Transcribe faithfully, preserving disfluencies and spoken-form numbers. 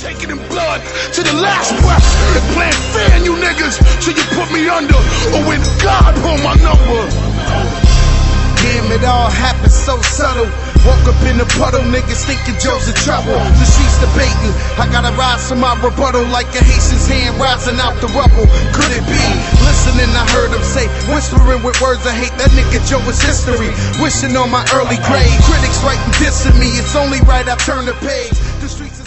take it in blood to the last breath. And plan fear in you niggas till you put me under, or when God pull my number. Damn, it all happened so subtle. Woke up in the puddle, niggas thinking Joe's in trouble. The streets debating, I gotta rise to my rebuttal like a Haitian's hand rising out the rubble. Could it be? Listening, I heard him say, whispering with words of hate, that nigga Joe is history. Wishing on my early grave. Critics writing dissing me, it's only right I turn the page. The streets